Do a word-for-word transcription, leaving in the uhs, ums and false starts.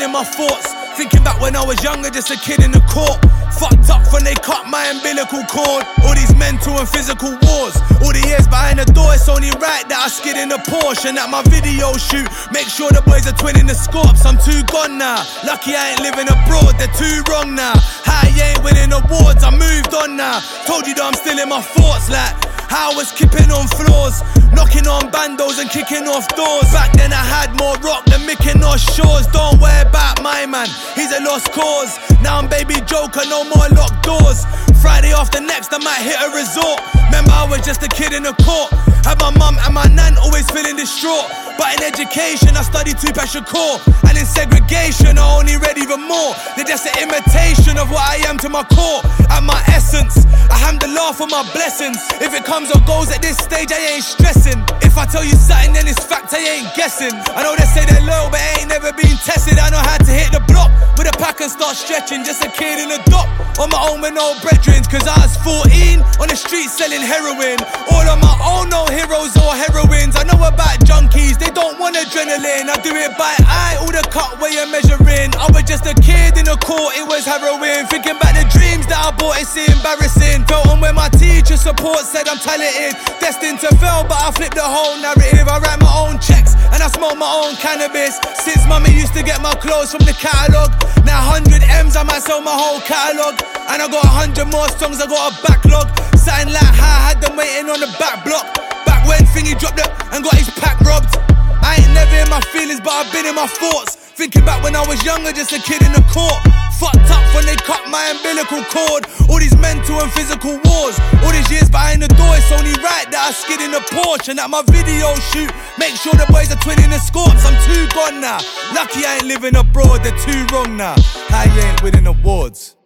been in my thoughts, thinking back when I was younger, just a kid in the court. Fucked up when they cut my umbilical cord. All these mental and physical wars, all the years behind the door, it's only right that I skid in the Porsche. And at my video shoot, make sure the boys are twinning the scorps. I'm too gone now, lucky I ain't living abroad, they're too wrong now. How you ain't winning awards, I moved on now. Told you that I'm still in my thoughts, like how I was kipping on floors, knocking on bandos and kicking off doors. Back then I had more rock than Mykonos shores. Don't worry about my man, he's a lost cause. Now I'm baby Joker, no more locked doors. Friday after next I might hit a resort. Remember I was just a kid in the court. Had my mum and my nan always feeling distraught. But in education I studied Tupac Shakur. And in segregation I only read even more. They're just an imitation of what I am to my core. At my essence, alhamdulillah for my blessings. If it comes or goes at this stage, I ain't stressing. If I tell you something then it's fact, I ain't guessing. I know they say they're low but ain't never been tested. I know how to hit the block with a pack and start stretching. Just a kid in a dock, on my own with no brethren. Cause I was fourteen, on the street selling heroin. All on my own, no heroes or heroines. I know about junkies, they don't want adrenaline. I do it by eye, all the cut where you're measuring. I was just a kid in the court, it was harrowing. Thinking about the dreams that I bought, it's embarrassing. Felt on when my teacher support said I'm talented, destined to fail, but I flipped the whole narrative. I write my own checks and I smoke my own cannabis. Since mummy used to get my clothes from the catalogue, now one hundred M's I might sell my whole catalogue. And I got a hundred more songs, I got a backlog. Something like how I had them waiting on the back block. Back when Thingy dropped it and got his pack robbed. I ain't never in my feelings, but I've been in my thoughts. Thinking back when I was younger, just a kid in the court. Fucked up when they cut my umbilical cord. All these mental and physical wars, all these years behind the door, it's only right that I skid in the Porsche. And at my video shoot, make sure the boys are twinning the scorps. I'm too gone now, lucky I ain't living abroad, they're too wrong now. How you ain't winning awards.